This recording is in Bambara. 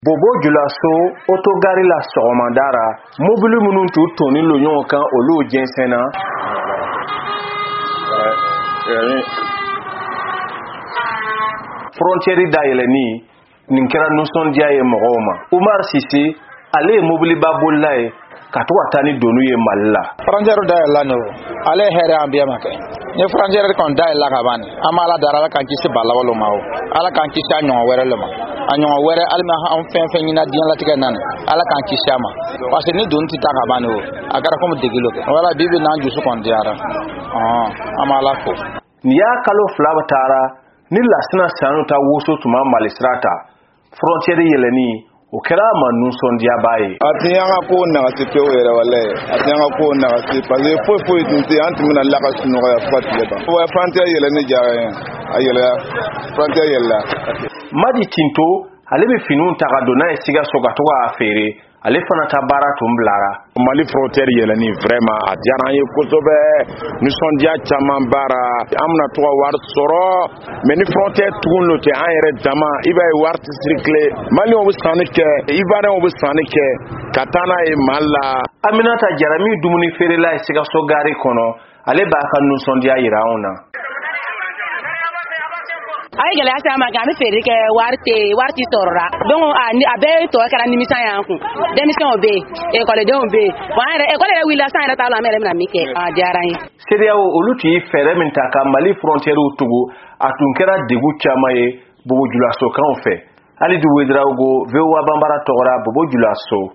Bobo Julaso autogari la sɔgɔmadara mobili minnu t'u toni lo ɲɔgɔn kan olu jɛnsɛnna frontière dayɛlɛni nin kɛra nisɔndiya ye mɔgɔw ma Umar Sise ale ye mobili ba bolila ye ka to ka taa ni donu ye Mali la frontière dayɛlɛla no ale hɛrɛ an biya ma kɛ ni frontière kon dayɛlɛla ka ban an b'a la dara ala kan kisi balawalo ma ala kan kisi a ɲɔgɔn wɛrɛ le ma a ɲɔgɔn wɛrɛ alima an fɛn fɛn ɲina diɲɛ latigɛ nan ala kan kisi a ma parce que ni don ti ta ka ban o a gara comme degilo kɛ wala bibi nan jusu kon diara an b'a la fo ni ya kalo fila taara ni lasina sanu ta woso tuma Mali sirata frontière yɛlɛni o kɛra ma nusɔndiya ba ye atiyanga ko nagasi pe o yɛrɛ wala atiyanga ko nagasi parce que foi tinti antimina la ka sunoga ya fatile ba wa frontière yɛlɛni jara a yɛlɛ frontière yɛlɛ Madi Tinto ale be finiw ta ka donna ye siga so ka to ka feere ale fana ta baara tun bilara Mali frontière yɛlɛni vraiment a diyara an ye kosɛbɛ nisɔndiya caman baara an bɛna to ka wari sɔrɔ mais ni frontière tugun lo tɛ an yɛrɛ dama i b'a ye wari tɛ circuler maliyɛnw bɛ sanni kɛ ivoiriyɛnw bɛ sanni kɛ ka taa n'a ye Mali la Aminata Jarami dumuni feerela ye Sikaso gari kɔnɔ ale b'a ka nisɔndiya yira anw na ay gele asa ma ga mi feri ke warti torra donc a be to kala nimisa yan kun démission be école de on be wa école de wila san ta la mere na mi ke a jaran CEDEAO olu ti fere min ta ka Mali frontière Togo atun kɛra degu chama ye Bobo Julaso kan fɛ ali du wedraugo VOA Bambara togora Bobo Julaso